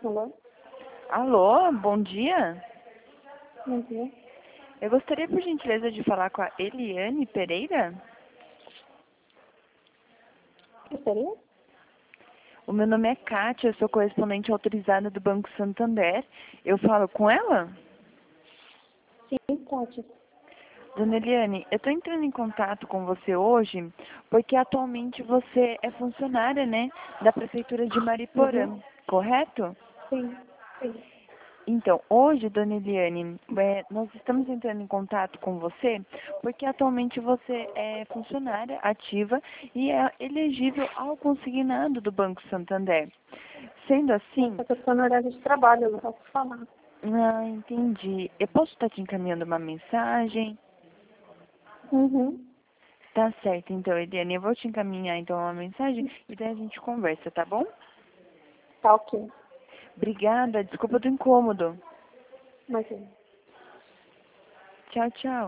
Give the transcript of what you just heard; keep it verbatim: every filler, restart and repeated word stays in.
Alô? Alô, bom dia. Bom dia. Eu gostaria, por gentileza, de falar com a Eliane Pereira. Que seria? O meu nome é Kátia, eu sou correspondente autorizada do Banco Santander. Eu falo com ela? Sim, Kátia. Dona Eliane, eu estou entrando em contato com você hoje porque atualmente você é funcionária, né, da Prefeitura de Mariporã, Uhum. correto? Sim, sim. Então, hoje, dona Eliane, é, nós estamos entrando em contato com você porque atualmente você é funcionária ativa e é elegível ao consignado do Banco Santander. Sendo Mas assim, só que eu estou no horário de trabalho, eu não posso falar. ah, entendi. Eu posso estar te encaminhando uma mensagem? Uhum. Tá certo, então, Eliane, eu vou te encaminhar então uma mensagem e daí a gente conversa, tá bom? Tá ok. Obrigada, desculpa do incômodo. Imagina. Tchau, tchau.